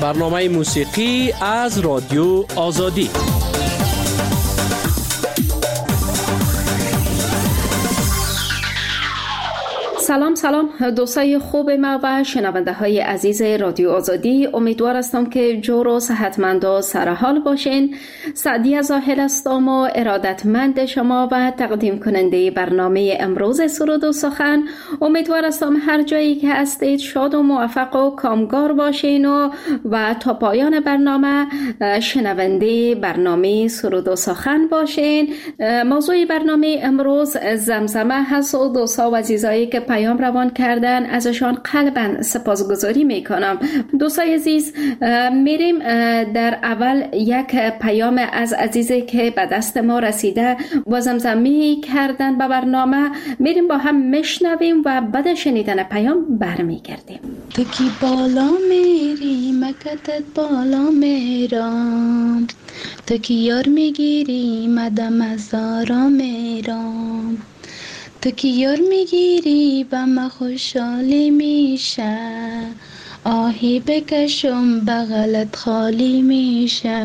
برنامه موسیقی از رادیو آزادی. سلام دوستای خوب ما و شنونده های عزیز رادیو آزادی، امیدوار هستم که جور و صحتمند و سرحال باشین. سعدیه زاهل هستم و ارادتمند شما و تقدیم کننده برنامه امروز سرود و سخن. امیدوار هستم هر جایی که هستید شاد و موفق و کامگار باشین و تا پایان برنامه شنونده برنامه سرود و سخن باشین. موضوع برنامه امروز زمزمه هست و دوستا و عزیزایی که پیام روان کردن ازشان قلباً سپاسگزاری میکنم. دوستای عزیز، میریم در اول یک پیام از عزیزی که به دست ما رسیده و زمزمه کردن به برنامه، میریم با هم میشنویم و بعد شنیدن پیام برمیگردیم. تو کی بالا میری مکتت بالا میرم، تو کی یار میگیری مدم از آرام میرم، تو کی یار میگیری و ما خوشحالی میشه، آهی بکشم بغلت خالی میشه،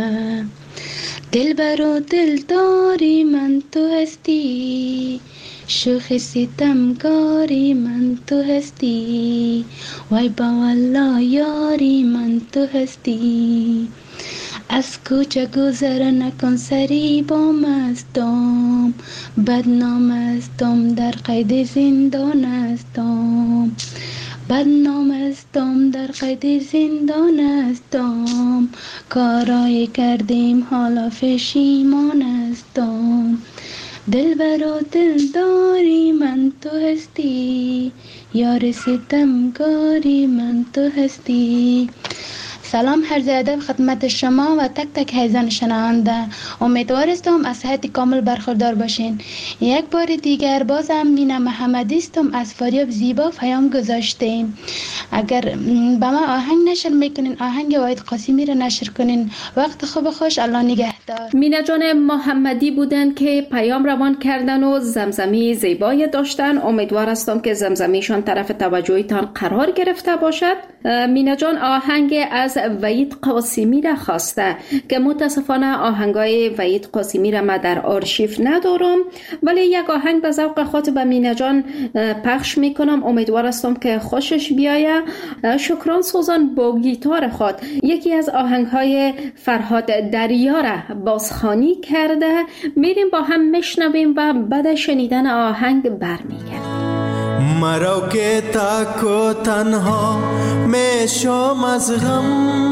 دل برو دل داری من تو هستی، شوخ ستمگاری من تو هستی، وای با والله یاری من تو هستی، از کوچه گذر نکن سری با مستم، بدنام استم در قید زندان استم، بدنام استم در قید زندان استم، کارایی کردیم حالا پشیمان استم، دل برا دل داری من تو هستی، یار ستمگاری من تو هستی. سلام عرض ادب خدمت شما و تک تک حیزان شنونده. امیدوارستم از صحت کامل برخوردار باشین. یک بار دیگر بازم مینا محمدی استم از فاریاب زیبا پیام گذاشتیم. اگر به ما آهنگ نشر میکنین آهنگ وحید قاسمی را نشر کنین. وقت خوب خوش، الله نگهدار. مینا جان محمدی بودن که پیام روان کردن و زمزمه زیبای داشتن. امیدوار هستم که زمزمهشان طرف توجهتان قرار گرفته باشد. مینا جان آهنگ از وحید قاسمی را خواسته که متاسفانه آهنگای وحید قاسمی را من در آرشیو ندارم، ولی یک آهنگ به ذوق خاطر به مینا جان پخش میکنم. امیدوار هستم که خوشش بیایه. شکران سوزان با گیتار خود یکی از آهنگهای فرهاد دریا را بازخوانی کرده. میریم با هم میشنویم و بعد شنیدن آهنگ برمیگردیم. مرا که تک و تنها میشم از غم،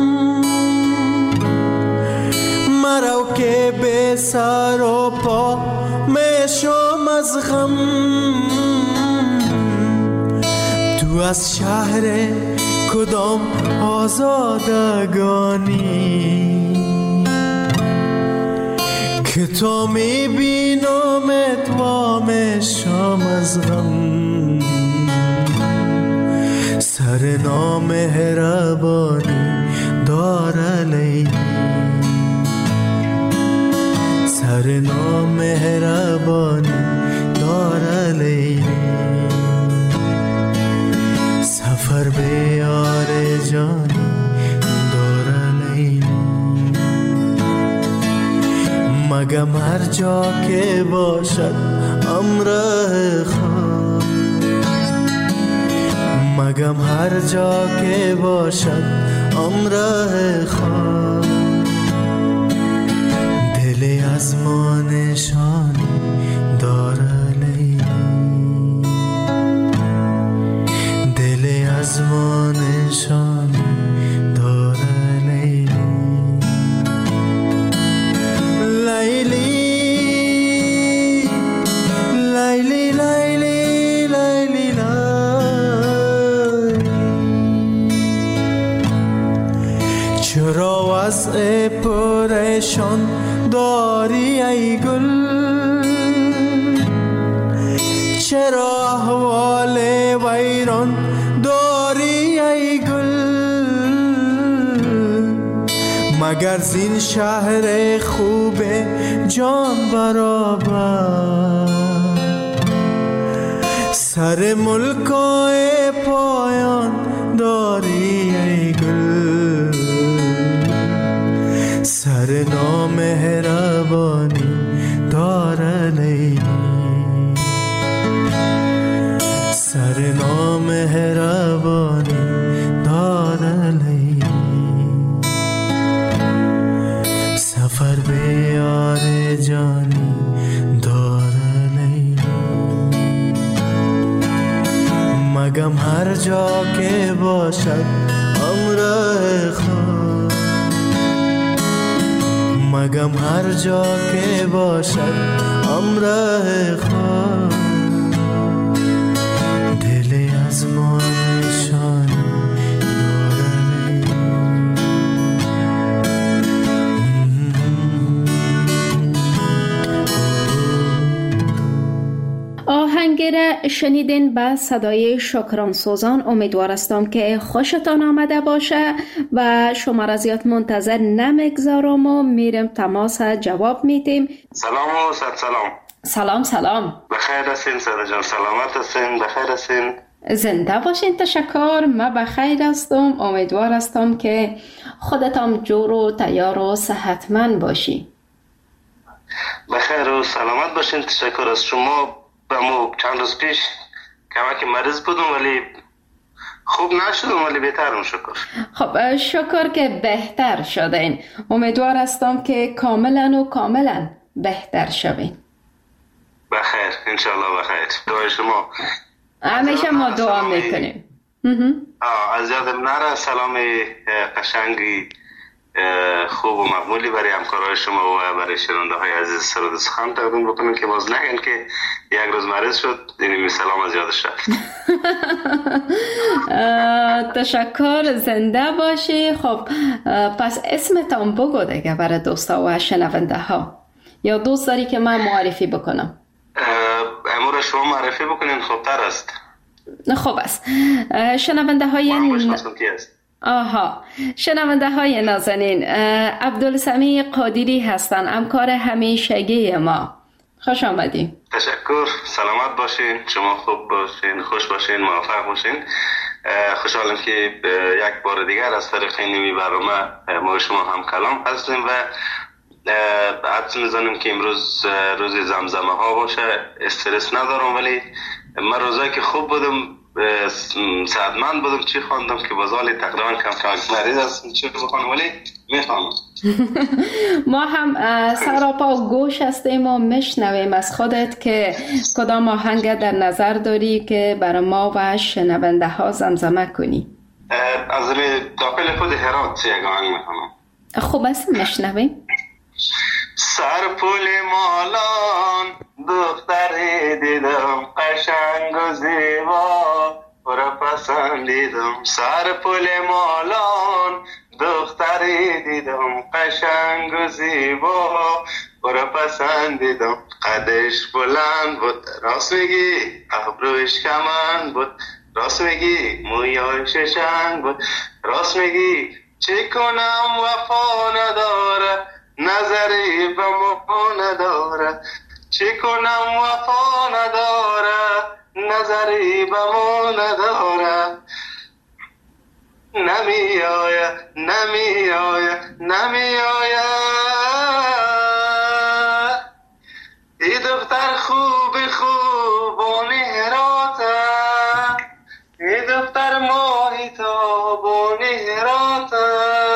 مرا که به سر و پا میشم از غم، تو از شهر کدام آزادگانی که تو میبینمت و میشم از غم، سر نامهربانی داره لیلی، سر نامهربانی داره لیلی، سفر به یار جانی داره لیلی، مگم هر جا که باشد امره خواه، مگم هر جا که باشد امره خواه، دل از ما نشانی داره لیلی، دل از ما نشانی داره لیلی، لیلی لیلی لیلی لیلی چرا وضع پریشان داری ای گل، چرا احوال ویران داری ای گل، مگر زین شهر خوب جان برابر، سر ملکای پایان داری ای گل، سر نامهربانی داره لیلی، سر نامهربانی داره لیلی، سفر به یار جانی داره لیلی. مگم هر جا که باشد همراه خود، مگم هر جا که باشد همراه خود، دل از ما نشان داره. آهنگ را شنیدین به صدای شکران سوزان. امیدوار هستم که خوشتان آمده باشه و شما را زیاد منتظر نمیگذارم و میرم تماس جواب میدیم. سلام و سلام. سلام سلام. بخیر هستین ساده جان؟ سلامت هستین؟ بخیر هستین؟ زنده باشین. تشکر. من بخیر هستم. امیدوار هستم که خودتان جور و تیار و صحتمند باشی. بخیر و سلامت باشین. تشکر از شما. بمو چند روز پیش کمک مریض بودم ولی خوب نشدم، ولی بهترم شکر. خب شکر که بهتر شدین. امیدوار هستم که کاملا بهتر شوین. بخیر انشالله. بخیر. دعای شما. همیشه ما دعا میکنیم. از یادم نره سلام قشنگی خوب و مقبولی برای همکارای شما و برای شنونده های عزیز سرود سخن تقدیم بکنم که باز نگن که یک روز مریض شد. اینمی سلام از یادش رفت. تشکر. زنده باشی. خب پس اسمتان بگو دیگه برای دوستا و شنونده ها، یا دوست داری که من معرفی بکنم؟ امور شما معرفی بکنین خوبتر است. خب است. شنونده های شنونده های نازنین، عبدالسمیع قادری هستن، همکار همیشگی ما. خوش آمدین. تشکر. سلامت باشین. شما خوب باشین، خوش باشین، موفق باشین. خوشحالم که یک بار دیگر از طریق این برنامه ما شما هم کلام هستیم و حدس میزنیم که امروز روز زمزمه ها باشه. استرس ندارم ولی من روزایی که خوب بودم سعدمند بودم چی خواندم که بازالی تقریبا کم مریض هستم چی بخوانم ولی میخوانم. ما هم سراپا گوش هستیم و میشنویم از خودت که کدام آهنگ در نظر داری که برای ما و شنونده ها زمزمه کنی. از داخل خود هرات یک آهنگ میخوانم. خوب است میشنویم. سر پول مالان دختری دیدم قشنگ و زیبا را پسندیدم. سر پول مالان دختری دیدم قشنگ و زیبا را پسندیدم. قدش بلند بود راست میگی، ابروش کمند بود راست میگی، مویاش شنگ بود راست میگی. چی کنم وفا نداره، نظری به ما نداره. چی کنم وفا نداره، نظری به ما نداره. نمی آید نمی آید نمی آید. ای دختر خوب خوبانی هراته، ای دختر ماهی تابانی هراته.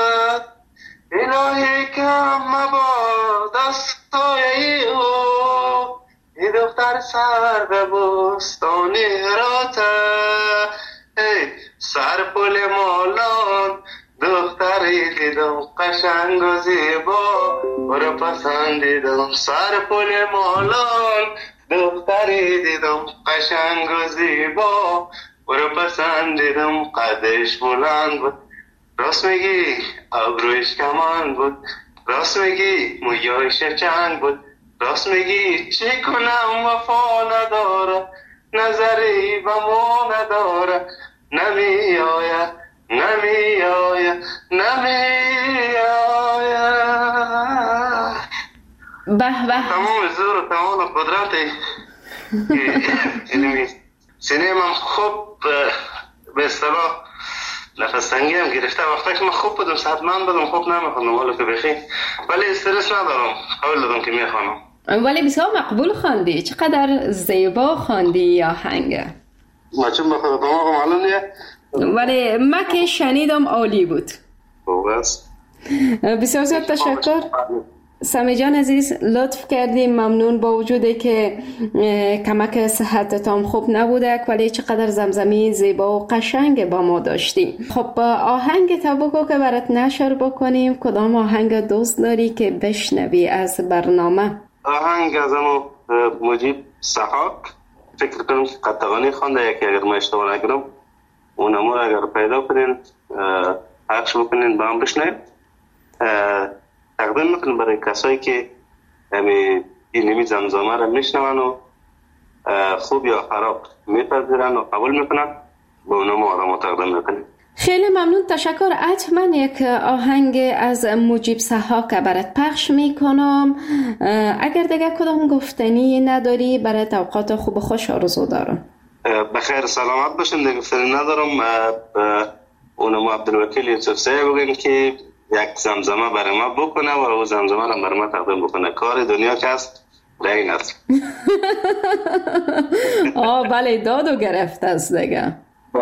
الهی کم مباد دستای او، ای دختر سر به بستانی هراته. ای سر پل مالان دختری دیدم قشنگ و زیبا برو پسندیدم. سر پل مالان دختری دیدم قشنگ و زیبا برو پسندیدم. قدش بلند بود راست میگی، ابروش کمان بود راست میگی، مویاش چنگ بود راست میگی. چی کنم وفا نداره، نظری به ما نداره. نمی آید نمی آید نمی آید. به به. تمام زور و تمام قدرتی سینه من خوب به اصطلاح نفس تنگی هم گرفته. وقتی که من خوب بودم صحتمند بودم خوب نمیخوندم حالا که بخی، ولی استرس ندارم، قول دادم که میخوانم. ولی بسیار مقبول خواندی، چقدر زیبا خواندی آهنگ. ما چون بخواد دماغم معلوم نیه، ولی من که شنیدم عالی بود. بس بسیار زیاد تشکر سمی جان عزیز، لطف کردیم، ممنون. با وجودی که کمک صحتتان خوب نبوده ولی چقدر زمزمی زیبا و قشنگ با ما داشتی. خب آهنگ تا بگو که برات نشر بکنیم. کدام آهنگ دوست داری که بشنوی از برنامه؟ آهنگ از امو مجیب سحاک، فکر کنم که قطعانی خوانده یکی، اگر ما اشتباه نکنم اونمو اگر پیدا کنین پخش بکنین با هم بشنویم. تقدیم میکنم برای کسایی که این زمزمه را میشنون و خوب یا خراب میپذیرن و قبول میکنن، به اونمو آرامو تقدیم میکنیم. خیلی ممنون، تشکر. حتما یک آهنگ از مجیب سحاک برات پخش میکنم. اگر دیگه کدام گفتنی نداری برات اوقات خوب و خوش آرزو دارم. بخیر سلامت باشین، دیگه گفتنی ندارم. اونمو عبدالوکیل یوسفزی بگیم که یک زمزمه برای ما بکنه و او زمزمه را برای ما تقدیم بکنه. کار دنیا که است این است. بله، دادو گرفته است دیگه.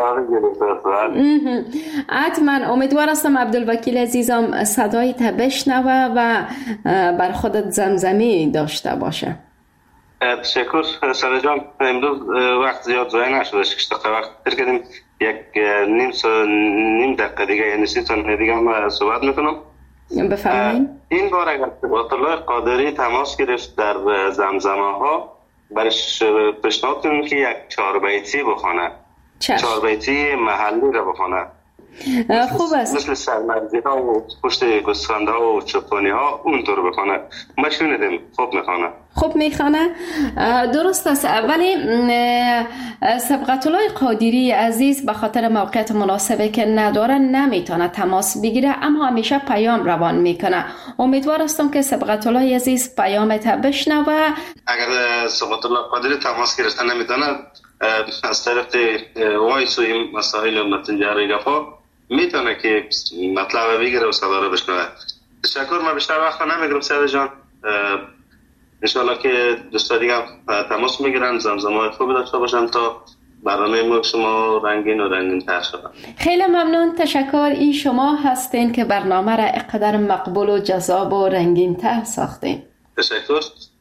حتما امیدوار هستم عبدالوکیل عزیزم صدای تا بشنوه و بر خودت زمزمی داشته باشه. تشکر سارا جان. امروز وقت زیاد ضایع نشده، 6 دقیقه وقت تر کردیم، یک نیم دقیقه دیگه یعنی 30 ثانیه دیگه هم صحبت میکنم. بفرمایید. این بار اگر صبغت الله قادری تماس گرفت در زمزمه ها، برش پیشنهاد کنیم که یک 4 بیتی بخونه. 4 بیتی محلی را بخونه. خوب است. مثل سرمرزی ها و پشت گوسفنده ها و چوپانی ها اونطور بخونه. ما شنیدیم خوب میخونه. خوب میخونه، درست است. ولی صبغت الله قادری عزیز به خاطر موقعیت مناسبه که نداره نمیتونه تماس بگیره، اما همیشه پیام روان میکنه. امیدوار هستم که صبغت الله عزیز پیامت بشنوه. اگر صبغت الله قادری تماس گرفتن نمیتونه، از طرف وایس و این مسائل مسنجر گپا میتونه که مطلب بگیره و صدا رو بشنوه. تشکر. من بیشتر وقت نمیگیرم سیاد جان. انشاءالله که دوستا دیگه تماس میگیرن، زمزمه خوبی داشته باشن تا برنامه ما شما رنگین و رنگین تر شدن. خیلی ممنون، تشکر. این شما هستین که برنامه را اقدر مقبول و جذاب و رنگین تر ساختین. تشکر.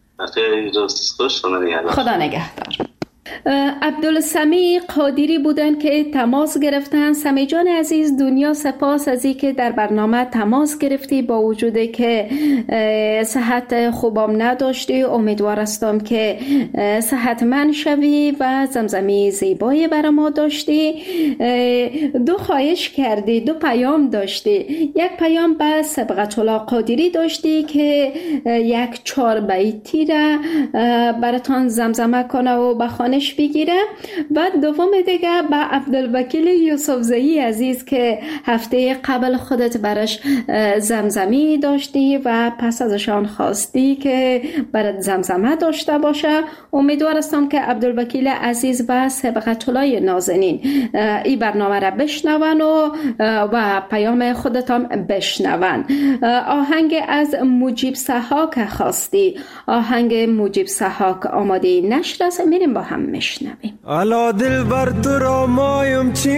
خدا نگهدار. عبدالسمیع قادری بودن که تماس گرفتن. سمی جان عزیز، دنیا سپاس از این که در برنامه تماس گرفتی با وجودی که صحت خوبم نداشتی. امیدوار هستم که صحتمند شوی و زمزمی زیبایی برای ما داشتی. 2 خواهش کردی، 2 پیام داشتی. یک پیام به صبغت الله قادری داشتی که یک 4 بیتی را براتان زمزمه کنه و بخوانش بگیره. بعد دوم دیگه به عبدالوکیل یوسفزی عزیز که هفته قبل خودت برش زمزمی داشتی و پس ازشان خواستی که برات زمزمه داشته باشه. امیدوار هستم که عبدالوکیل عزیز و صبغت الله نازنین این برنامه را بشنون و پیام خودتان بشنون. آهنگ از مجیب سحاک خواستی. آهنگ مجیب سحاک آماده نشر است، میریم با هم میشنویم. الا دل بر تو را مایم چی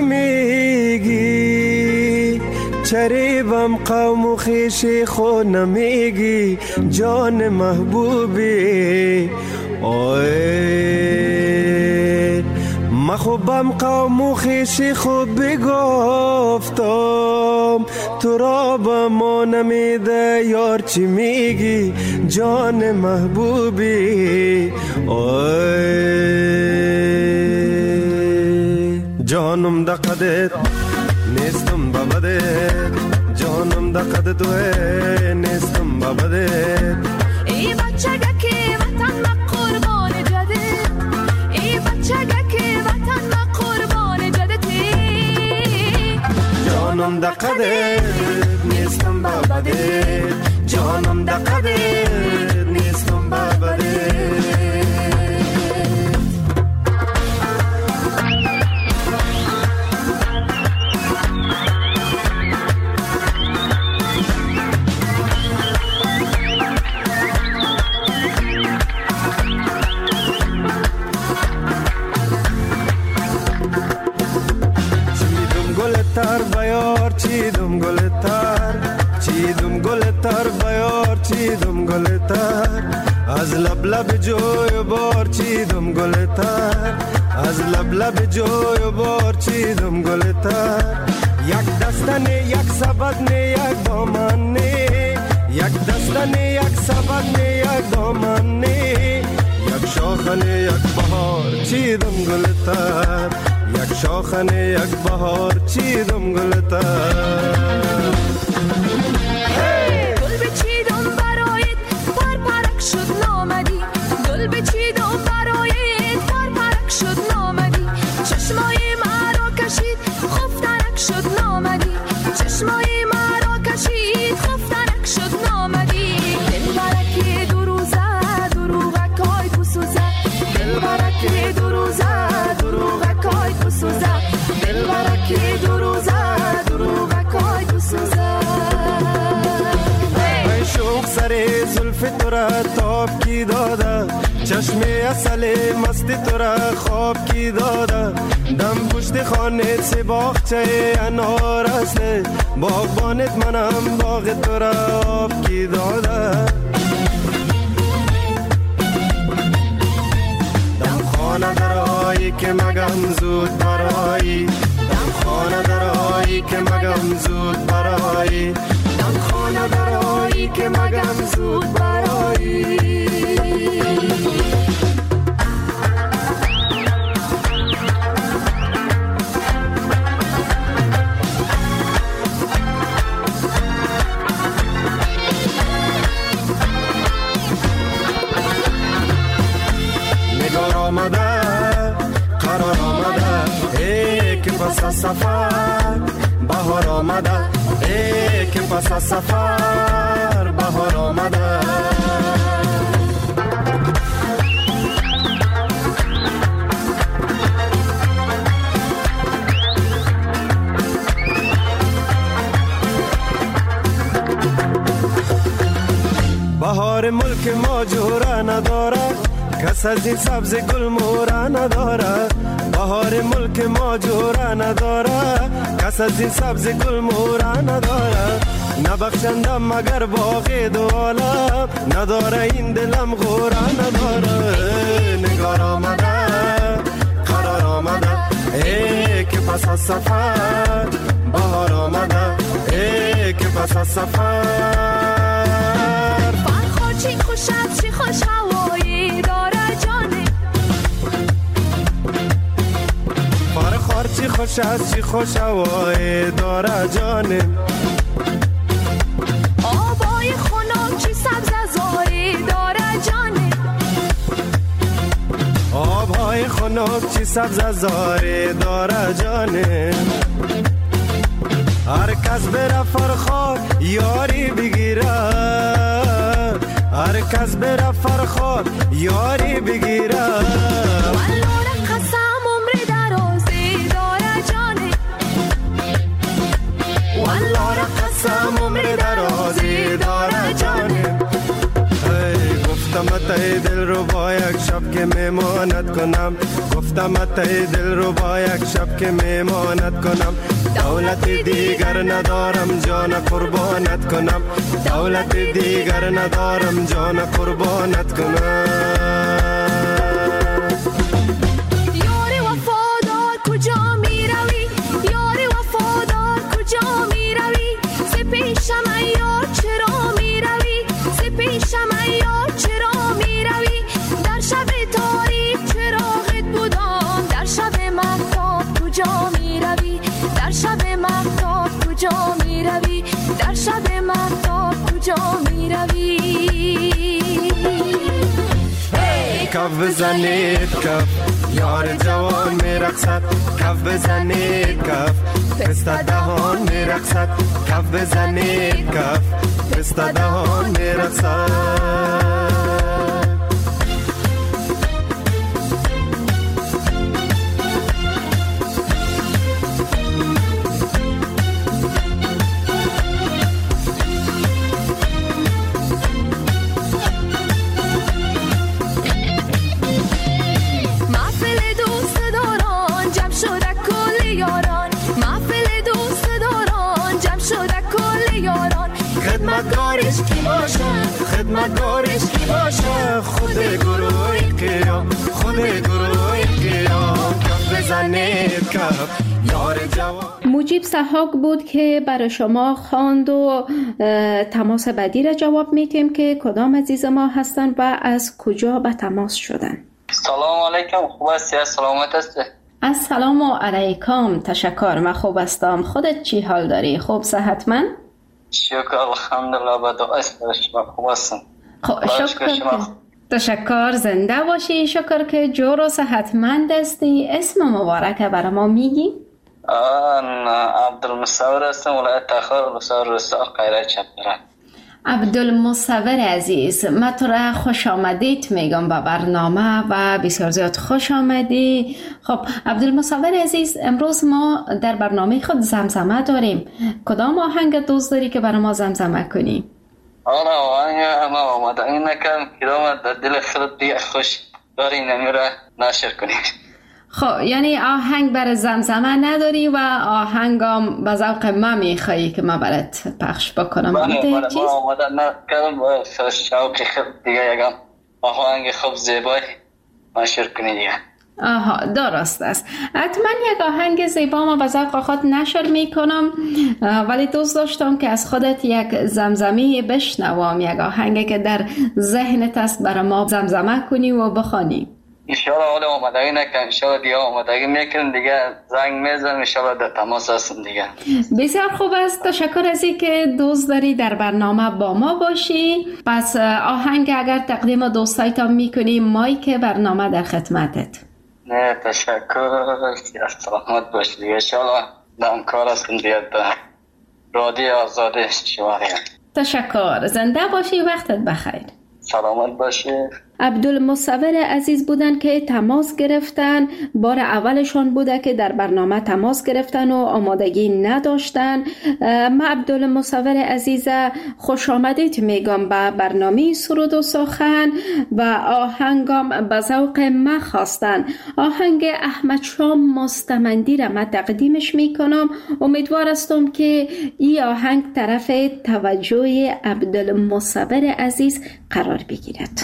میگی، چریبم قوم و خیشی خود نمیگی، جان محبوبی اوه مخوبم قوم و خیشی خود بگفتم، تو را با ما نمیده یار چی میگی، جان محبوبی اوه جانم دا قدت نیستم بابدت، جانم دا قدت توه نیستم بابدت. ای بچگه که وطن ما قربان جدت، ای بچگه که وطن ما قربان جدتی، جانم دا قدت نیستم بابدت، جانم دا قدت نیستم بابدت. از لب لب جوی بار چیدم گلتر، از لب لب جوی بار چیدم گلتر. یک دستنه یک سبدنه یک دامنه، یک دستنه یک سبدنه یک دامنه، یک شاخنه یک بهار چیدم گلتر، یک شاخنه یک بهار چیدم گلتر. گل بچیدم برایت پر پرک شد نامدی، گل بچیدم برایت پر پرک شد نامدی. چشمای مرا کشید خفتنک شد نامدی، چشمای مرا کشید خفتنک شد نامدی. دل برک دو روزه دروغکای بسوزه، دل برک دو روزه دروغکای بسوزه، دل برک دو روزه دروغکای بسوزه. شوق سر زلف تو را تاب کی داده، چشم اصل مست تو را خواب کی داده. دم پشت خانه سی باغچه انار است، باغبانت منم باغ تو را آب کی داده. دم خانه درایی که مگم زود برایی، دم خانه درایی که مگم زود برایی، دم خانه درایی که مگم زود برایی. نگار آمده قرار آمده، ای که پس از سفر بهار آمده، ای که پس از سفر بهار آمده. بهار ملک ما جوره نداره، کس از این سبز گل موره نداره. بهار ملک ما جوره نداره، کس از این سبز گل موره نداره. نبخشندم مگر باغ دو عالم، نداره این دلم غوره نداره. نگار آمده قرار آمده، ای که پس از سفر بهار آمده، ای که پس از سفر. فرخار چی خوشت چی خوش هوایی داره جانه، فرخار چی خوش است چی خوش هوایی داره جانه. آبای خنک چی سبز زاری داره جانه، آبهای خنک چی سبز زاری داره جانه. هر کس بره فرخار یاری بگیره، هر کس بره فرخار یاری بگیره. والله قسم عمر درازی داره جانه، والله قسم عمر درازی داره جانه. گفتم اتای دل رو با یک شب که میمانت کنم، گفتم اتای دل رو با یک شب که میمانت کنم. دولت دیگر ندارم جان قربانت کنم، دولت دیگر ندارم جان قربانت کنم. یاری وفادار کجا می روی، یاری وفادار کجا می روی. ز پیشم ایار چرا می روی، ز پیشم ایار چرا می روی. در شب تاریک چراغت بودم، در شب مهتاب کجا می روی، در شب مهتاب کجا می روی، در شب مهتاب کجا می روی. کف بزنید کف یار جوان میرقصد، کف بزنید کف پسته دهان میرقصد، کف بزنید کف پسته دهان میرقصد. خدمتگارش کی باشه، خدمتگارش کی باشه. باشه خود گروه قیام، خود گروه قیام کف بزنید کف یار جوان. مجیب سحاق بود که برای شما خواند و تماس بعدی را جواب میتیم که کدام عزیز ما هستن و از کجا به تماس شدن. سلام علیکم، خوب هستی؟ سلامت هستی؟ السلام علیکم، تشکر، من خوب هستم. خودت چی حال داری؟ خوب صحتمند؟ شکر الحمدلله، با دعای شما خوب هستم. شکر، تشکر، زنده باشی. شکر که جور و صحتمند هستی. اسم مبارک برای ما میگی؟ عبدالمصور هستم، ولایت تخار، مصور رسال قیره چپران. عبدالمصور عزیز، من تو را خوش آمدید میگم به برنامه و بسیار زیاد خوش آمدی. خب عبدالمصور عزیز، امروز ما در برنامه خود زمزمه داریم. کدام آهنگ دوست داری که برای ما زمزمه کنی؟ آهنگ ما آمده این نکم کدام در دل خود دیگه خوش داری نمی را نشر کنی. خب یعنی آهنگ برای زمزمه نداری و آهنگم به ذوق ما میخوایی که ما برات پخش بکنم؟ بله ما آمده نکردم با شوق خود دیگه یکم آهنگ خوب زیبای نشر کنی دیگه. آها، درست است. حتما یک آهنگ زیبا ما به ذوق خود نشر میکنم، ولی دوست داشتم که از خودت یک زمزمه بشنوم، یک آهنگ که در ذهنت است برای ما زمزمه کنی و بخوانی. انشاءالله حالا آمدگی نکن، انشاءالله دیگه آمدگی میکنم دیگه، زنگ میزنم، انشاءالله در تماس هستم دیگه. بسیار خوب است، تشکر از این که دوست داری در برنامه با ما باشی. پس آهنگ اگر تقدیم دوستایتان میکنی، مایک برنامه در خدمتت. نه تشکر، سلامت باشی دیگه، انشاءالله دم کار هستم دیگه در رادیو آزادی شما دیگه. تشکر، زنده باشی، وقتت بخیر. سلامت باشی. عبدالمصور عزیز بودن که تماس گرفتن. بار اولشان بوده که در برنامه تماس گرفتن و آمادگی نداشتن. من عبدالمصور عزیز خوش آمدید میگم به برنامه سرود و سخن و آهنگم به ذوق من خواستن. آهنگ احمد شاه مستمندی را من تقدیمش میکنم. امیدوار هستم که این آهنگ طرف توجه عبدالمصور عزیز قرار بگیرد.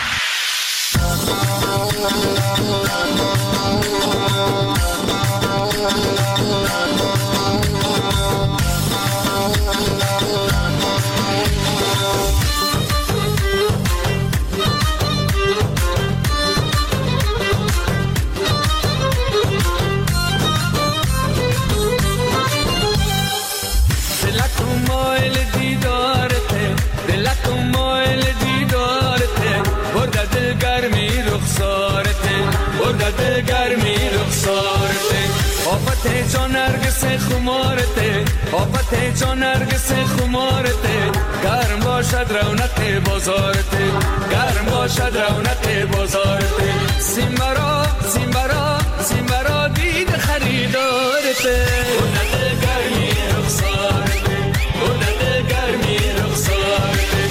گرمی رخسارته آفت جان نرگس خمارته آفت جان نرگس خمارته گرم باشد رونق بازارته گرم باشد رونق بازارته سیمبرا سیمبرا سیمبرا دید خریدارته اونت گرمی رخسارته اونت گرمی رخسارته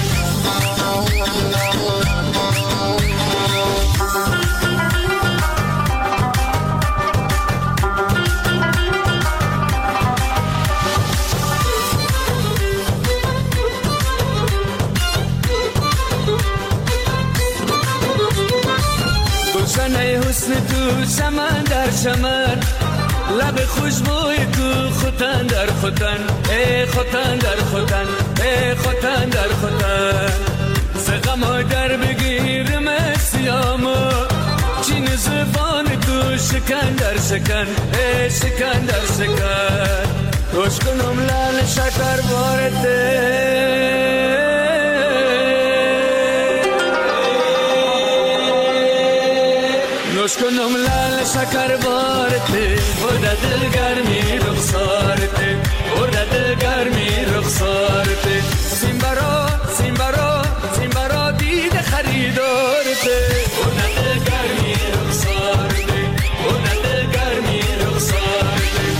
حسن تو چمن در چمن لب خوشبوی تو خوتن در خوتن ای خوتن در خوتن ای خوتن در خوتن زغم در بگیرم سیامو چین زبان تو شکن در شکن ای شکن در شکن روش کنم لال شکر بارته نوش کنم لال شکر بارته برده دل گرمی رخسارته برده دل گرمی رخسارته سیمبرا سیمبرا سیمبرا دید خریدارته برده دل گرمی رخسارته برده دل گرمی رخسارته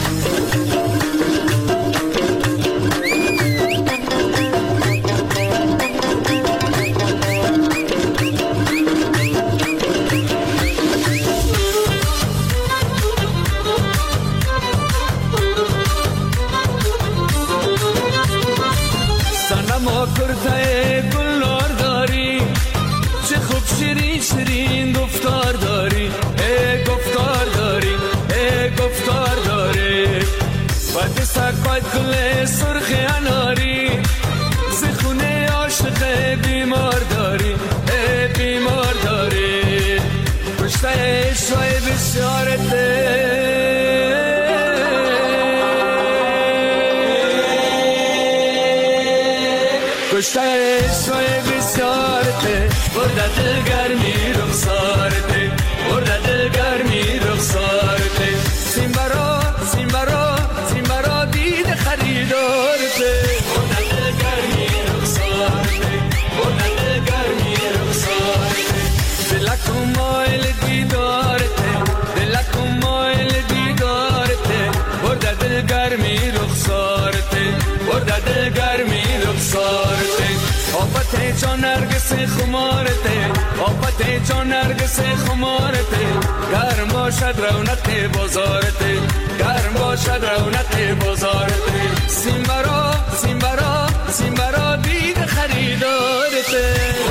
کرده گل شیرین شیرین گفتار داری، گفتار داری، گفتار داری. وقتی سرپاید گل سرخ اناری، زخونه عاشق بیمار داری، بیمار داری. کشته عشقای بسیارته، کشته عشقای بسیارته، برده دل گرمی رخسارته، برده دل گرمی رخسارته. سیمبرا سیمبرا سیمبرا دید خریدارته، برده دل گرمی رخسارته، برده دل گرمی رخسارته. دلکو مایل دیدارته، دلکو مایل دیدارته، برده دل گرمی رخسارته، برده دل گرمی رخسارته. آفت جان نرگس خمارته، آفت جان نرگس خمارته. گرم باشد رونق بازارته، گرم باشد رونق بازارته. سیمبرا سیمبرا سیمبرا دید خریدارته،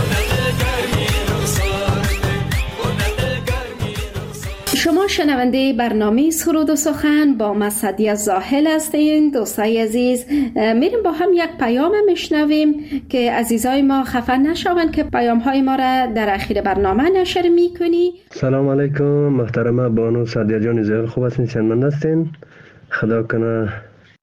شما شنونده برنامه سرود و سخن با مسعدی زاهل هستین. دوستای عزیز، میریم با هم یک پیام میشنویم که عزیزای ما خفه نشوند که پیام های ما را در اخیر برنامه نشر میکنی. سلام علیکم محترمه بانو سعدیه جان زاهل، خوب هستین؟ شنونده هستین؟ خدا کنه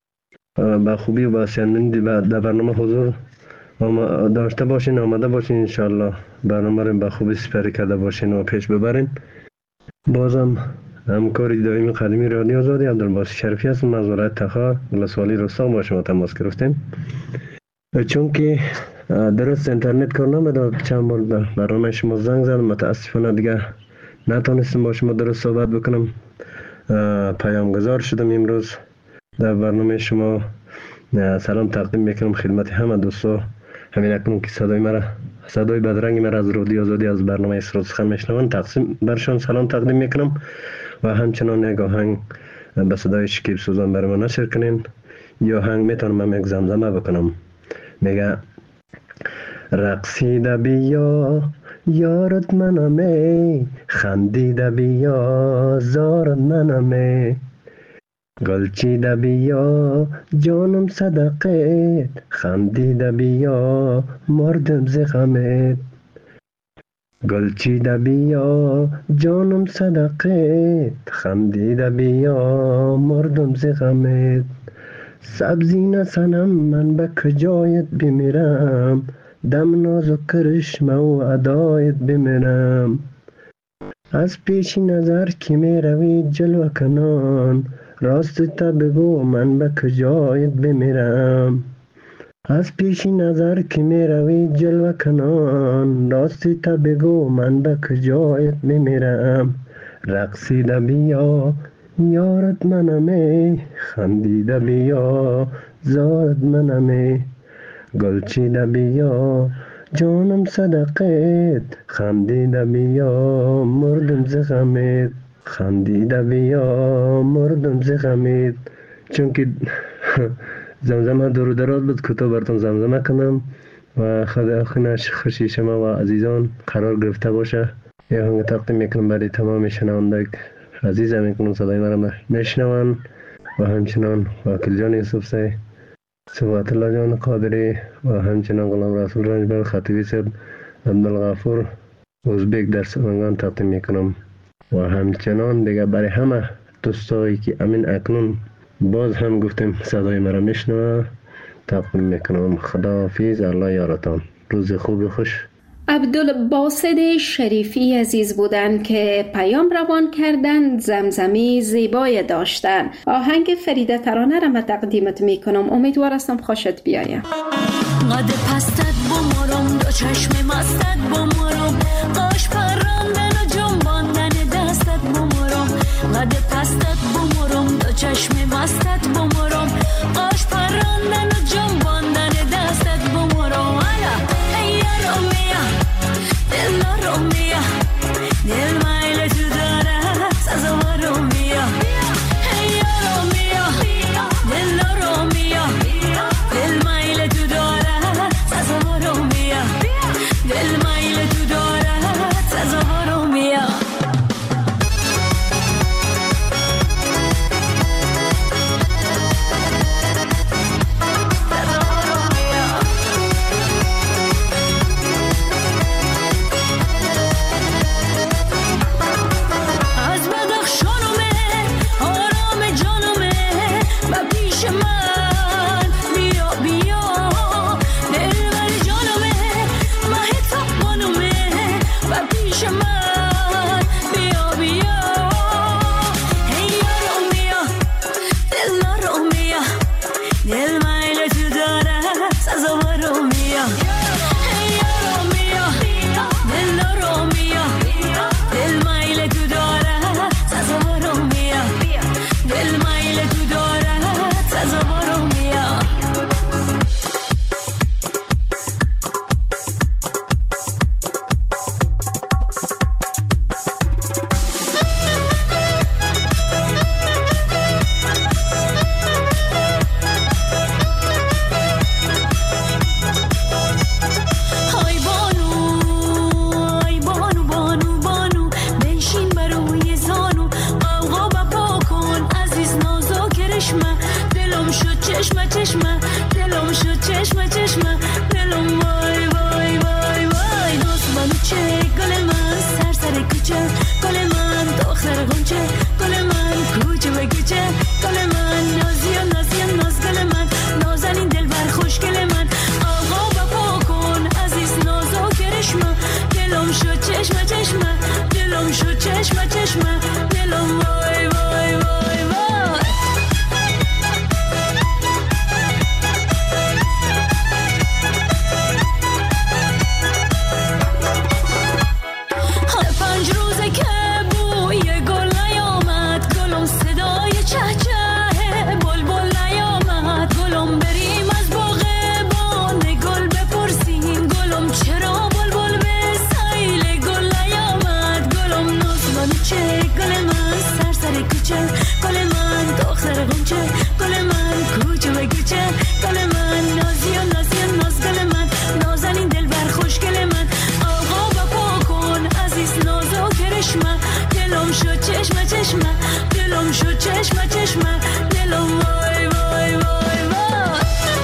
با خوبی و با شنوندی در برنامه حضور داشته باشین، آمده باشین. انشالله برنامه رو با خوبی سپری کرده باشین و پیش ببرین. بازم همکاری دائمی قدیمی رادیو آزادی عبدالباسط شریفی هستم از ولایت تخار ولسوالی رستاق با شما تماس گرفتیم. چون که درست اینترنت کار نمی‌داد، چند بار برنامه شما زنگ زدم، متاسفانه دیگه نتونستم با شما درست صحبت بکنم. پیامگذار شدم امروز در برنامه شما. سلام تقدیم میکنم خدمت همه دوستا. همین اکنون که صدای مرا، صدای بدرنگ مرا از رادیو آزادی از برنامه سرود سخن میشنوند، تقسیم برشان سلام تقدیم میکنم و همچنان یک آهنگ به صدای شکیب سوزان برای ما نشر کنین. یا آهنگ میتونم یک زمزمه بکنم، میگه رقصیده بیا یارت منمه، خندیده بیا زارت منمه، گلچیده بیا جانم صدقت، خندیده بیا مردم ز غمت. گلچیده بیا جانم صدقت، خندیده بیا مردم ز غمت. سبزی نسنم من به کجایت بمیرم، دم ناز و کرشمه و ادایت بمیرم. از پیش نظر که می روی جلوه کنان، راست تا بگو من به کجایت بمیرم. از پیش نظر که می روی جلوه کنان، راست تا بگو من به کجایت بمیرم. رقصیده بیا یارت منمه، خندیده بیا زارت منمه، گلچیده بیا جانم صدقت، خندیده بیا مردم ز غمت، خندیده بیا مردم ز غمت. چون که زمزمه دور و دراز بود کوتاه براتون زمزمه کنم و خدا خونش خوشی شما و عزیزان قرار گرفته باشه. یه آهنگ تقدیم میکنم برای تمام شنونده عزیز میکنم صدای مرا میشنون و همچنان وکیل جان یوسف سی، صفات الله جان قادری و همچنان غلام رسول رنجبر خطیبی صاحب، عبدالغفور ازبک در سرنگان تقدیم میکنم و همچنان دیگه برای همه دوستایی که امین اکنون باز هم گفتیم صدای مرا میشنوه تقدیم میکنم. خداحافظ، الله یارتان، روز خوب خوش. عبدالباسط شریفی عزیز بودن که پیام روان کردن، زمزمی زیبای داشتن. آهنگ فریده ترانه را من تقدیمت میکنم، امیدوار هستم خوشت بیایم. قد پستت بمارم، دو چشم مستت بمارم، قاش پراندن و جنباندن دستت بمارم. قد پستت بمارم، دو چشم مستت بمارم، قاش پراندن و جنباندن دستت بمارم. ای رومیا دل رومیا، دل مایل تو داره سزا رومیا. ای رومیا دل رومیا، دل مایل تو داره سزا رومیا، دل مایل تو داره چشمه چشمه دلم شد چشمه چشمه دلم وای وای وای وای پنج روزه که بوی گل نیامد گلم صدای چهچه بلبل نیامد گلم بریم از باغ بان گل بپرسیم گلم چرا بلبل به سایل گل نیامد گلم نازبانه چه گل من سرسر کوچه گل من دختر غنچه گل من کوچه و کوچه گل من نازی و نازی و ناز گل من نازنین دل بر خوش گل من آقا بپا کن عزیز نازو کرشمه دلم شد چشمه چشمه دلم شد چشمه چشمه دلم وای وای وای وای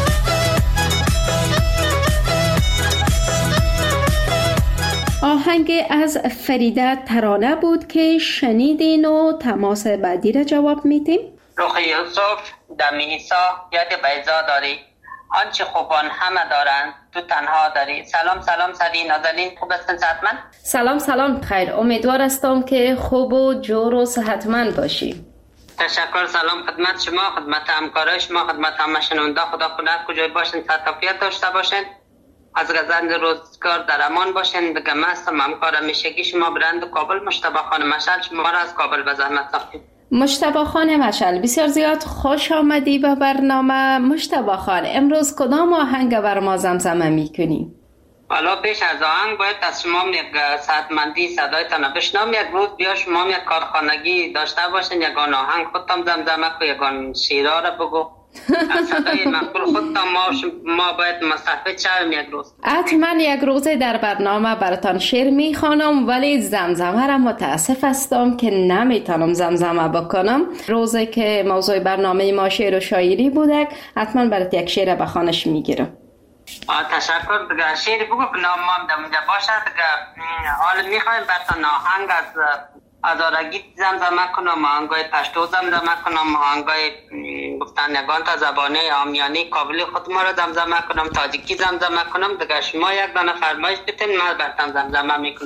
آهنگ از فریده ترانه بود که شنیدین و تماس بعدی را جواب میدیم. رخ یوسف دم عیسی یاد بیضا داری آنچه خوبان همه دارند تو تنها داری. سلام سلام سری نازنین خوب هستن صحتمند؟ سلام سلام خیر امیدوار هستم که خوب و جور و صحتمند باشی. تشکر. سلام خدمت شما خدمت همکارای شما خدمت همه شنونده خدا خدا کجای باشین صحت عافیت داشته باشین از گزند روزگار در امان باشین. دیگه مستم همکار همیشگی شما برند کابل مجتبی خانم مشعل شما را از کابل به زحمت تقدیم. مجتبی خان مشعل بسیار زیاد خوش آمدی به برنامه. مجتبی خان امروز کدام آهنگ بر ما زمزمه میکنی؟ حالا پیش از آهنگ باید از شما یک صحتمندی صدایتان بشنوم. یک روز بیا شما یک کارخانگی داشته باشین یگان آهنگ خودتان زمزمه کو یگان شیرا را بگو از صدای مقبول خودتان ما باید مصحبت شویم یک روز. حتما یک روز در برنامه براتان شعر میخوانم ولی زمزمه را متاسف هستم که نمیتونم زمزمه بکنم. روزی که موضوع برنامه ما شعر و شاعری بوده حتما برات یک شعر بخوانش میگیرم. تشکر. دیگه شعر بگو که نامم دمونجا باشه. دیگه حالا میخوایم براتان آهنگ از آرگی زمزمه کنم آهنگای پشتو زمزمه کنم آهنگای گفتن یگان تا زبانه آمیانی کابلی خود ما را زمزمه کنم تاجیکی زمزمه کنم. دیگه شما یک دانه فرمایش بتین من براتان زمزمه میکنم.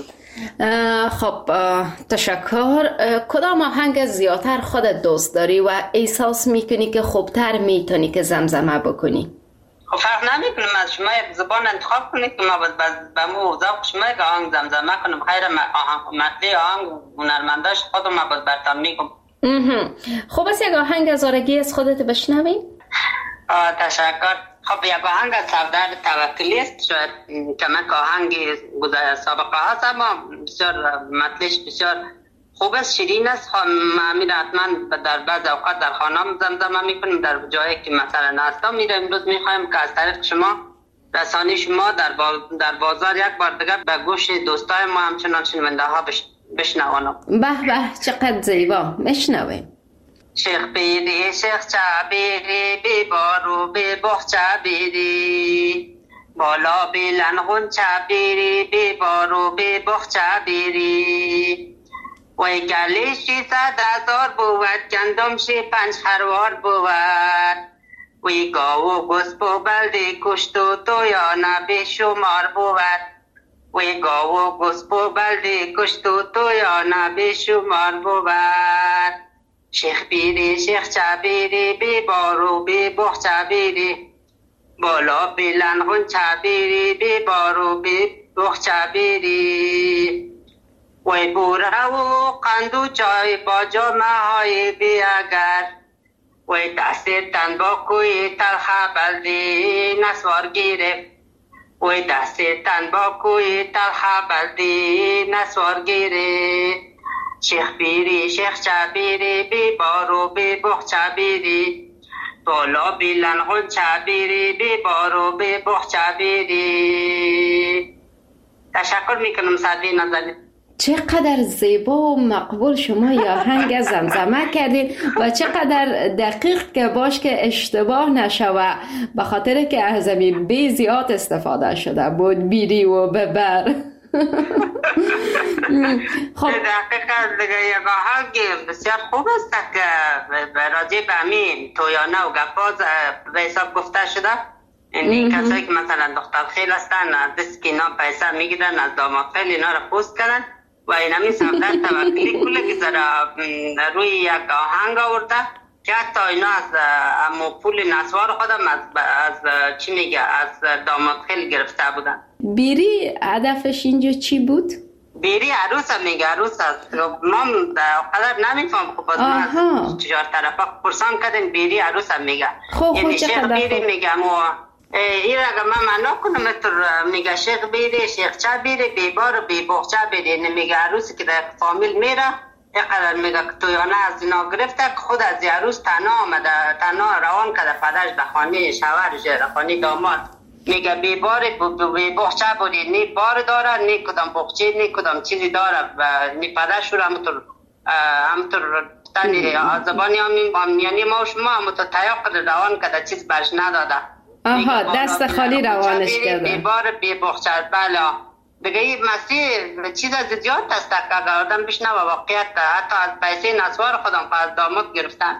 خب تشکر. کدام آهنگ زیادتر خودت دوست داری و احساس میکنی که خوبتر میتونی که زمزمه بکنی؟ خب فرق نمیکنم از شما یک زبان انتخاب کنید که ما به مو ذوق شما یک آهنگ زمزمه کنم. خیر مطلع آهنگ هنرمنداش خودم ما باید براتان میگم. خب از یک آهنگ از آرگی از خودت بشنویم. تشکر. خب یک آهنگ از سردار توکلی است شاید کمک آهنگ سابقه هست اما بسیار مطلعش بسیار خوب است شیرین است. امیر حتما در بعض اوقات در خانم زمزمه میکنیم در جایی که مثلا هستم میره. امروز میخوایم که از طریق شما رسانی شما در بازار یک بار دیگر به گوش دوستای ما همچنان شنونده ها بشنوانم. به به چقدر زیبا میشنویم. شیخ بیری شیخ چابیری بی بارو بی بخ چابیری بالا بیلن چابیری بی بارو بی بخ چابیری وی گلی 600,000 بود گندم 5 خروار بود وی گاو گسب و بلدی کشت و تویانه به شمار بود وی گاو گسب و بلدی کشت و تویانه به شمار بود. شیخ بیری شیخ چابیری بی بارو بی بخ چابیری بالا بیلن چابیری بی بارو بی بخ چابیری وی بوره و قندو چای با جامعه های بیاگر وی دست تنباکوی تلخ بلدی نسوار گیرفت وی دست تنباکوی تلخ بلدی نسوار گیرفت. شیخ بیری شیخ چابیری بی بارو بی بخ چابیری بالا بیلن چابیری بی بارو بی بخ چابیری. تشکر میکنم سعدی نازنین. چقدر زیبا و مقبول شما یا آهنگ زمزمه کردین و چقدر دقیق که باش که اشتباه نشوه به خاطر که از زمین بی زیاد استفاده شده بود بیری و ببر. خب دقیقا دیگه یک آهنگ بسیار خوب است که راجع به همین تویانه و گپاز به حساب گفته شده. این کسایی که مثلا دختر خیل هستن دست که اینا پیسه میگیرن از داماد خیل اینا را پوست کردن و اینمی صفدر توکلی کلی گذاره روی یک آهنگ آورده که حتی اینا از پول نسوار خودم از چی میگه از داماد خیلی گرفته بودن. بیری هدفش اینجا چی بود؟ بیری عروس هم میگه، عروس هست. ما قدر نمیفهم خب باز ما چجار طرفا پرسان کردیم بیری عروس هم میگه. یعنی شیخ بیری میگم و این اگر من معنا کنم میگه شیخ بیری، شیخ چه بیری، بیبار و بیبخچه بیری. یعنی میگه عروسی که در فامیل میره اینقدر میگه که تویانه از اینا گرفته که خود از عروس تنها آمده، تنها روان کرده پدرش به خانه شوهرش، به خانه داماد. میگه بیبار بیبخچه بودی، نی بار داره، نی کدام بخچه، نی کدام چیزی داره و نی پدرش رو همطور تنی زبانی یعنی ما و شما همطور تیاق روان کرده، چیز برش نداده. آها دست خالی روانش کرده. بیبار بیبخچه بله. دیگه این مسیح چیز از زیاد است که اگر آدم بشنه و واقعیت حتی از پیسه نسوار خودم از داماد گرفتن.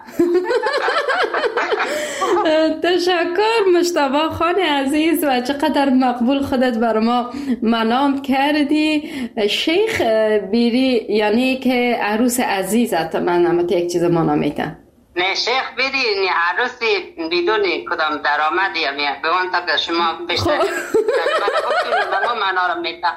تشکر مجتبی خان عزیز و چقدر مقبول خودت بر ما منام کردی. شیخ بیری یعنی که عروس عزیزت، من همت یک چیز منام میتن. نه شیخ بیری نه عروسی بدون کدام درآمدی همیه به اون تا که شما بیشتر ما معنا رو میتن.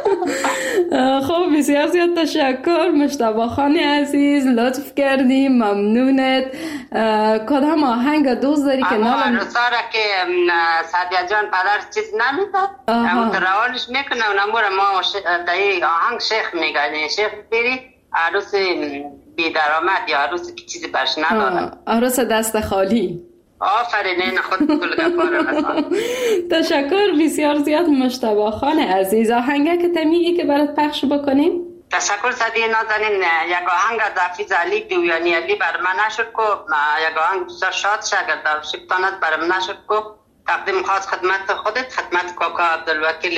خب بسیار زیاد تشکر مجتبی خان عزیز، لطف کردی، ممنونت. کدام آهنگ دوست داری که نالم عروسا را که سعدیه جان پدر چیز نمیداد همون روانش میکنه و نمور ما دایی آهنگ شیخ میگه شیخ بیری عروس بی درآمد یا عروسی که چیزی برش نداره، عروس دست خالی. آفرین این خود کل گفاره. تشکر بسیار زیاد مجتبی خان عزیز. آهنگه که تمیگی که برات پخش بکنیم؟ تشکر صدیه نازنین. یک آهنگ از حافظ علی دیویانی علی بر من نشد کو، یک آهنگ بسیار شاد شاگرد شبتانت بر من نشد کو. تقدیم خاص خدمت خودت، خدمت کاکا عبدالوکیل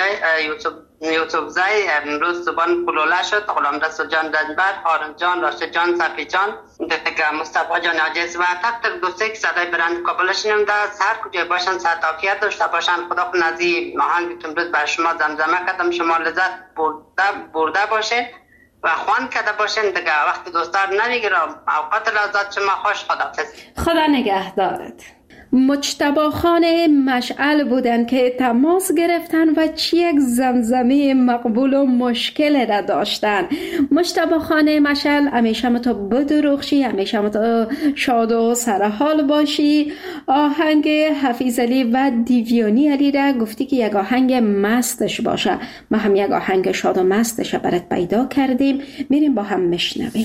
یوسف زای امروز زبان پلوله شد، غلام رسول جان دنبر، هارون جان، راشد جان، صفی جان، دیگه مصطفی جان عجیز و تک دوسته که صدای برند کابلش نمیده هر کجای باشن صحت عافیت داشته باشن. خدا کن از این آهنگ که امروز بر شما زمزمه کردم شما لذت برده باشین و خوان کرده باشین. دیگه وقت دوستار نمیگیرم، اوقات لذت شما خوش. خدا نگهدارت. مجتبی خان مشعل بودن که تماس گرفتن و چی یک زمزمه مقبول و مشکل را داشتن. مجتبی خان مشعل همیشه تو بدرخشی، همیشه تو شاد و سرحال باشی. آهنگ حافظ علی و دیویانی علی را گفتی که یک آهنگ مستش باشه، ما هم یک آهنگ شاد و مستش برات پیدا کردیم، میریم با هم میشنویم.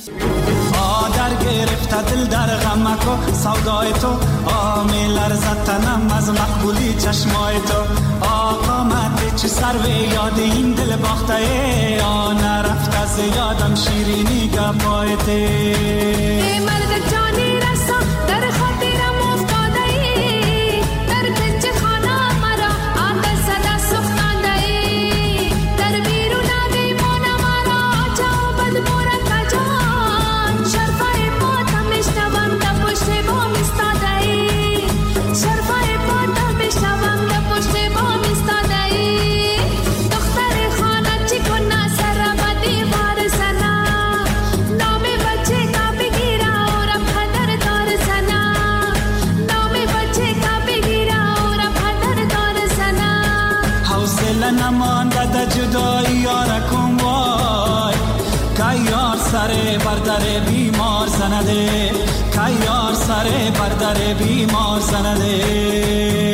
در گرفته دل در غمکو سودای تو لرزد تنم از مقبولی چشمای تو. آقا من چه سر و یاد این دل باخته ای آن رفت از یادم شیرینی گپایته. ای مرد جانی رسا در خاطرم افتاده ای، در پنج خانه مرا آب صدا سوختانده ای، در بیرون دیوان مرا جا و بد مورد بجان شرفای پاتم اشتوان در پشت بام استاده ای، شرفای پاتم بشنوم در پشت بام ایستاده ای. دختر خانه چی کنه سر و دیوار زنه، نام بچه کا بگیره و را پدر دار زنه، نام بچه کا بگیره و را پدر دار زنه. حوصله نمانده در جدایی یاره کن وای، که یار سر بردر بیمار زنده، که یار سر بردر بیمار زنده.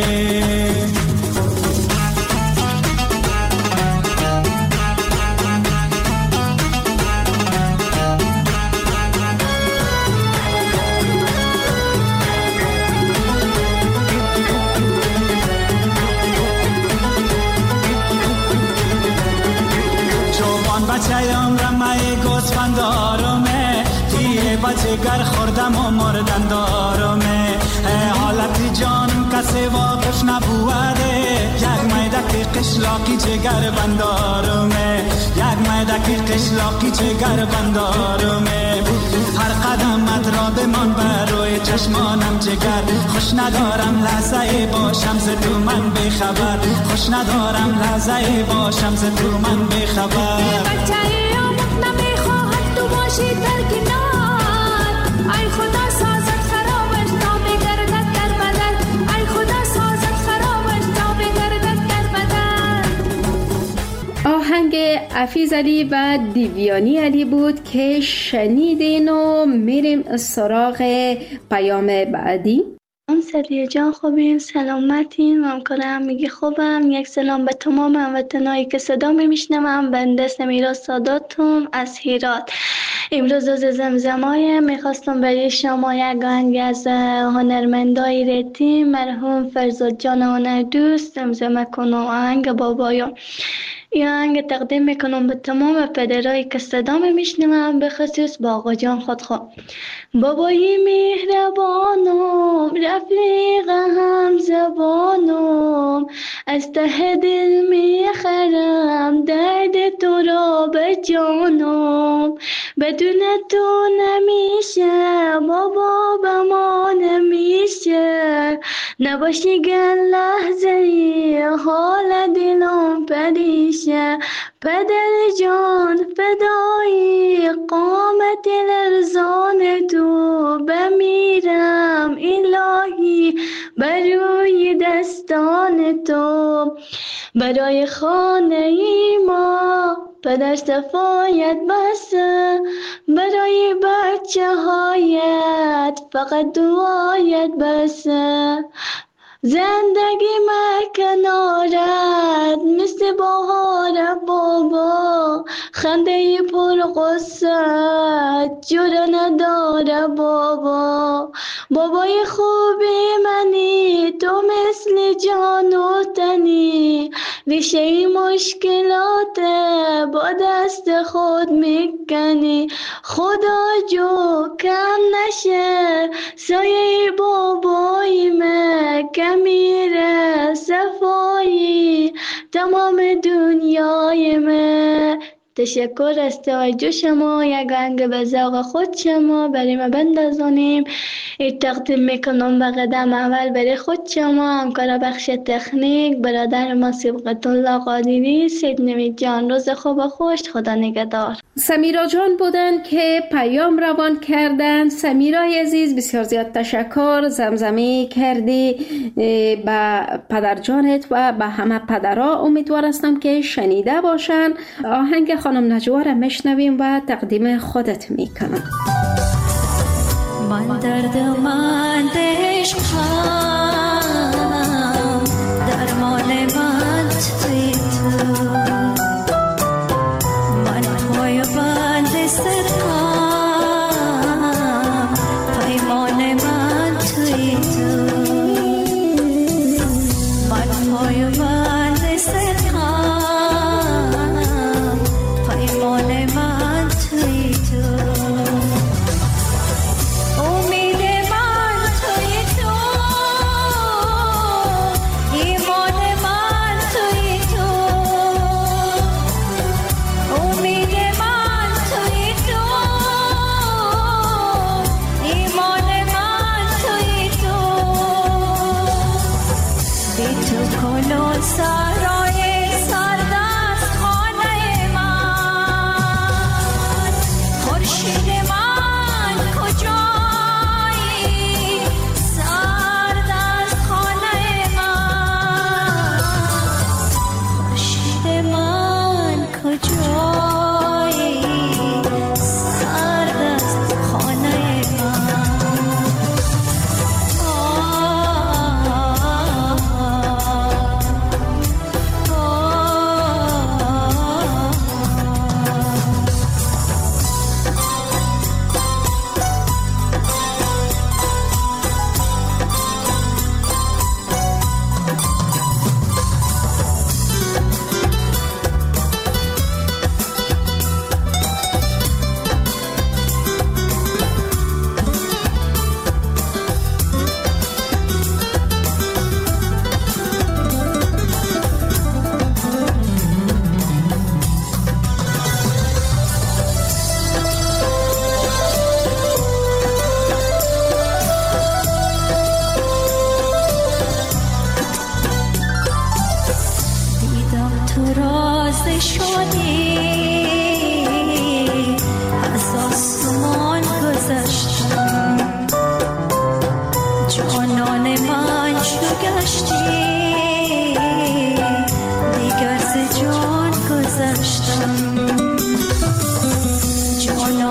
جوان بچه امرمه گوزفندارمه، تیه بچه گر خوردم و مردن دارمه. حالت جانم کسی واقف نبوده، یک میدک قشلاقی جگر بندارمه، یک میدک قشلاقی جگر بندارمه. هر قدمت را بمان بر روی چشمانم جگر، خوش ندارم لحظه باشم ز تو من بخبر، خوش ندارم لحظه باشم ز تو من بخبر. بچه افیز علی و دیویانی علی بود که شنیدین و میریم سراغ پیام بعدی. سلیه جان خوبین، سلامتین، ممکنم میگی خوبم. یک سلام به تمام هموطنایی که صدا میشنوم. بنده سمیرا ساداتم از هرات. امروز روز زمزمای میخواستم برای شما یک آهنگ از هنرمندای ریتم مرحوم فرزاد جان هنردوست زمزمه کنم. آهنگ بابایم. این آهنگ تقدیم میکنم به تمام پدرایی که صدا میشنوم، به خصوص با آقا جان خودخواه. بابای مهربانم، رفیق هم زبانم، از ته دل میخرم درد تو را به جانم. بدون تو نمیشه بابا، به ما نمیشه، نباشی گل لحظه ای حال دلم پریشه. پدر جان فدایی قامت لرزان تو، بمیرم الهی بروی دستان تو. برای خانه ای ما پدر صفایت بسه، برای بچه هایت فقط دعایت بسه. زندگی کنارت مثل بهار بابا، خنده پر غصه جوره نداره بابا. بابای خوبی منی تو، مثل جان و تنی، ریشه مشکلات با دست خود میکنی. خدا جو کم نشه سایه بابای من، میره صفایی تمام دنیای من. تشکر از توجه شما. یک آهنگ به ذوق خود شما برای ما بندازانیم. این تقدیم میکنم به قدم اول برای خود شما، همکار بخش تکنیک برادر ما صبغت الله قادری. سید نوید جان روز خوب و خوش، خدا نگهدار. سمیرا جان بودن که پیام روان کردن. سمیرای عزیز بسیار زیاد تشکر. زمزمه کردی به پدر جانت و به همه پدرها. امیدوار هستم که شنیده باشن. آهنگ خانم نجوا را میشنویم و تقدیم خودت میکنم. من دردمند عشقم، درمان من توی تو. من پای بند صدقم، پیمان من توی تو. من پای بند صدقم، پیمان من توی تو.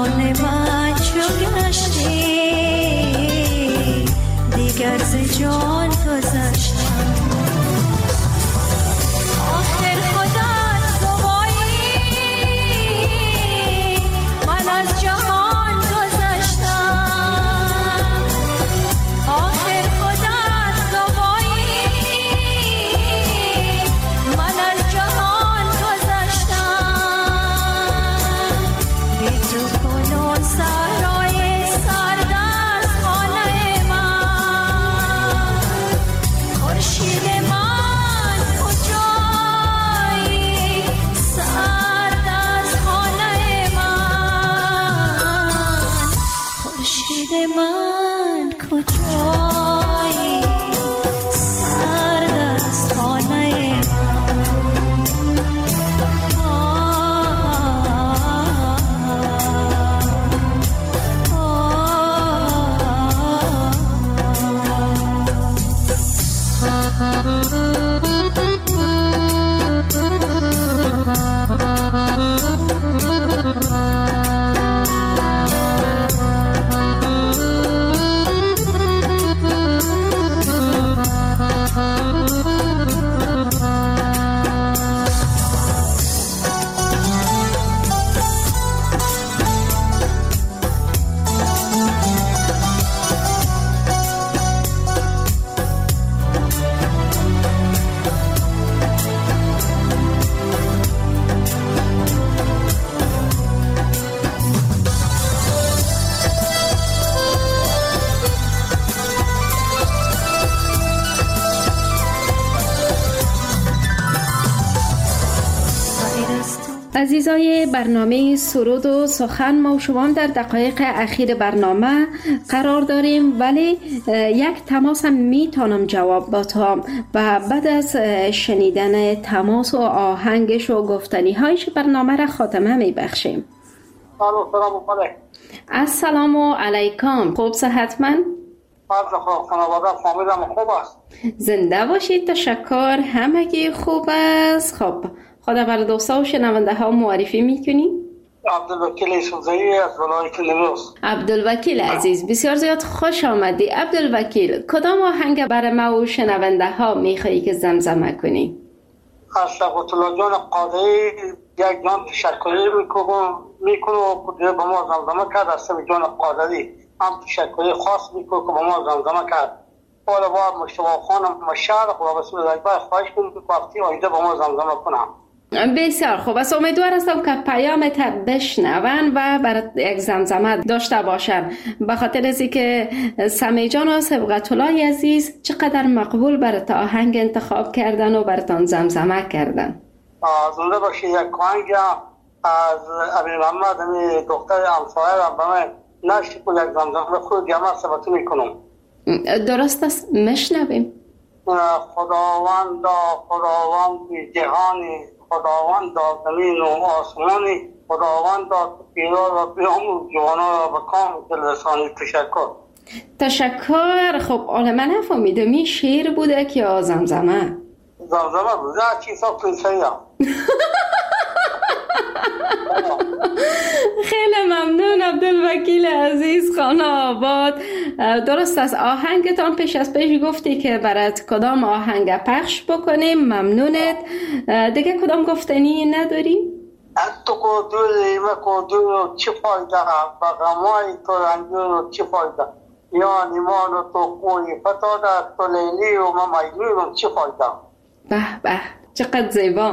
حال من چو گشتی دیگر ز جان گذشتم آخر خودت گوایی من از جهان گذشتم آخر خودت گوایی من از جهان گذشتم بی تو کنون سرای سرد از خانه من خورشید من کجایی سرد از خانه من خورشید من کجایی سرد از خانه عزیزای برنامه سرود و سخن، ما و شما در دقایق اخیر برنامه قرار داریم، ولی یک تماس هم میتونم جواب بدم و بعد از شنیدن تماس و آهنگش و گفتنی هایش برنامه را خاتمه میبخشیم. السلام علیکم. خوب صحتمند؟ خوب است. زنده باشید. تشکر. همگی خوب است. خب خدا بر دوستا و شنونده ها معرفی میکنی؟ عبدالوکیل سوزایی از ولایت نیمروز. عبدالوکیل عزیز، بسیار زیاد خوش آمدی. عبدالوکیل، کدام آهنگ برای ما و شنونده ها میخوایی که زمزمه کنی؟ از صفوت الله جان قادری یک جان تشکری میکنه و به ما زمزمه کرد. از صفوت جان قادری هم تشکری خاص میکنه که به ما زمزمه کرد. حالا با مشتبه خانم مشرق و رسول اکبر خواهش کنم که وقتی آیده به ما زمزمه کنم. بسیار خوب است. امیدوار هستم که پیامت بشنون و برای یک زمزمه داشته باشن، به خاطر از اینکه سمی جان و صبغت الله عزیز چقدر مقبول برات آهنگ انتخاب کردن و براتان زمزمه کردن. زنده باشید. یک آهنگ از ابی محمد دختر همسایه را به من نشتی که یک زمزمه خود دیگه ثبت میکنم. درست است، مشنویم. خداوند جهانی، خداوند زمین و آسمانی، خداوند پیرا و بیامو جوانا را به کام دلرسانی. تشکر. خب حالا من نفهمیدم این شعر بوده که زمزمه؟ زمزمه بوده. چیزا پرنسایی هم. خیلی ممنون عبدالوکیل عزیز خانه آباد. درست است. آهنگتان پیش از پیش گفتی که برات کدام آهنگ پخش بکنیم. ممنونت. دیگه کدام گفتنی نداری؟ تو کدوری مکدور چی فایده با غمای تو رنگور چی فایده یا نیمان تو کوی فتاده تو لیلی و ما مجنون چی فایده. به به چقدر زیبا.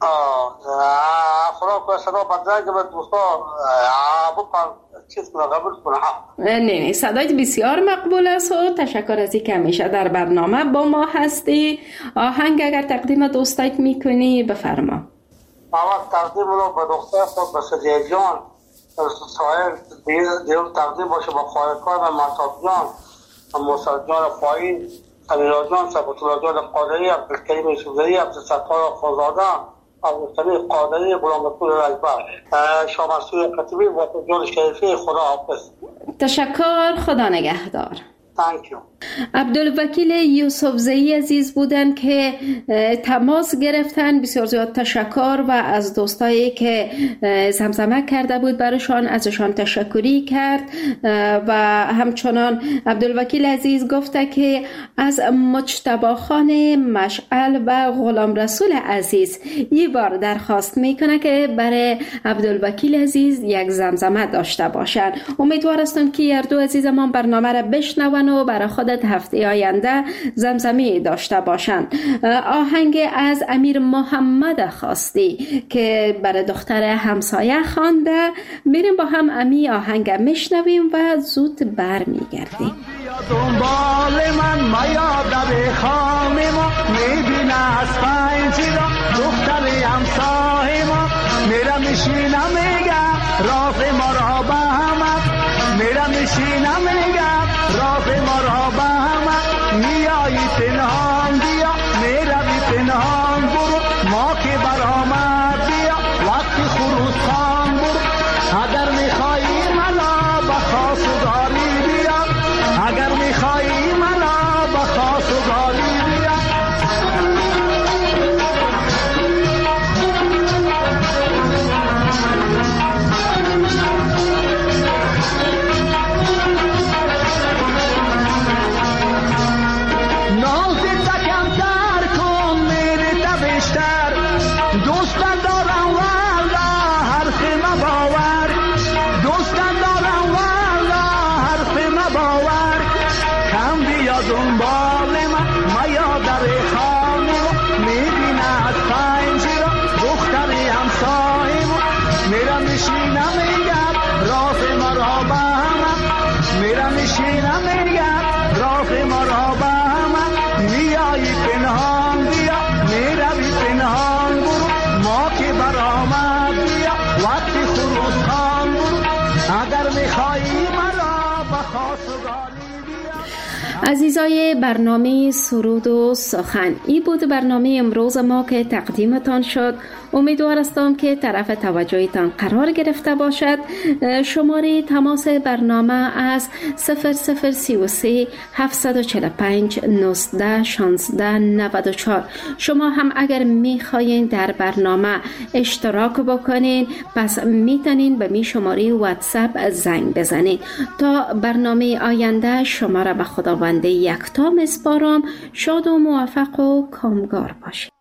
خدا که صدا بدرنگ به دوستا بکن چیز کنه قبول کنه. نه صدایت بسیار مقبول است و تشکر از اینکه همیشه در برنامه با ما هستی. آهنگ اگر تقدیم دوستایت میکنی بفرما. اول تقدیم رو به دختر خود به سدیه جان سایر دیگر تقدیم باشه با خواهرکار و محتاب جان موسی جان فاین امیرا جان صفوت الله جان قادری عبدالکریم سوزایی عبدالستار خوزاده عبدالسمی قادری غلام رسول اکبر شاه منصور خطیبی و جان شریفی. خدا حافظ. تشکر. خدا نگهدار. Thank you. عبدالوکیل یوسفزئی عزیز بودن که تماس گرفتن. بسیار زیاد تشکر و از دوستایی که زمزمه کرده بود برشان ازشان تشکری کرد. و همچنان عبدالوکیل عزیز گفته که از مجتبی خان مشعل و غلام رسول عزیز یه بار درخواست میکنه که برای عبدالوکیل عزیز یک زمزمه داشته باشن. امیدوار هستم که هر دو عزیزمان برنامه را بشنون و برای خودت هفته آینده زمزمه داشته باشند. آهنگ از امیر محمد خواستی که برای دختر همسایه خوانده. میریم با هم امی آهنگ میشنویم و زود برمیگردیم. دنبال من میا در خانه ما میبینه از پنجره دختر همسایه ما میرم میشینم میگه راز ما را به همه میرم میشینم میگه راز ما را به همه میایی پنهان بیا میروی پنهان برو ما که برآمد بیا وقتی خروس خان برو اگر میخوایی منو به خواستگاری بیا اگر میخوایی منو به خواستگاری بیا دنبال من میا در خانه میبینه از پنجره دختر همسایه میرم میشینم میگم راز ما را به همه میرم میشینم میگم راز ما را به همه میایی پنهان بیا میروی پنهان برو ما که برآمد بیا وقتی خروس خان برو اگر میخوایی مرا به خواستگاری. عزیزای برنامه سرود و سخن، ای بود برنامه امروز ما که تقدیمتان شد. امیدوار هستم که طرف توجهتان قرار گرفته باشد. شماره تماس برنامه از 0033 745 19 16 94. شما هم اگر میخواین در برنامه اشتراک بکنین پس میتونین به می شماره واتساپ زنگ بزنین. تا برنامه آینده شما را به خداوند یکتا میسپارم. شاد و موفق و کامگار باشید.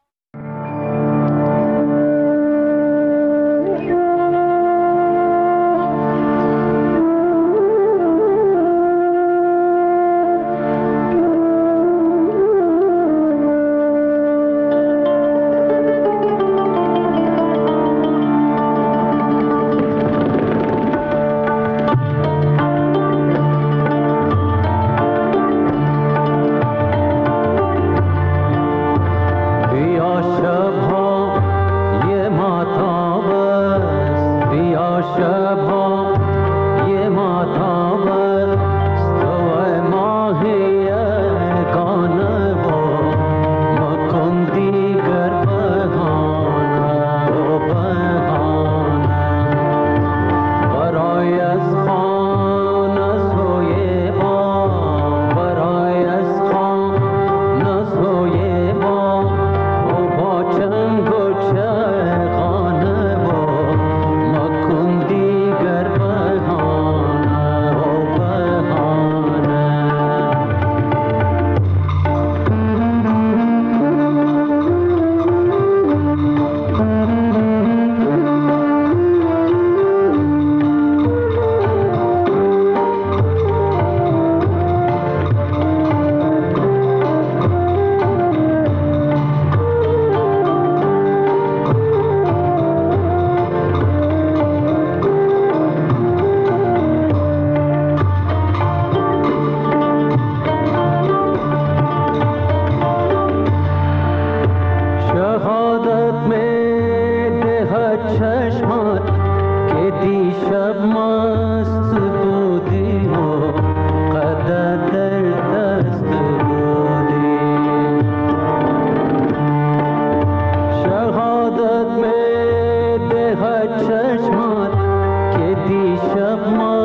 چشمات که دیشب ما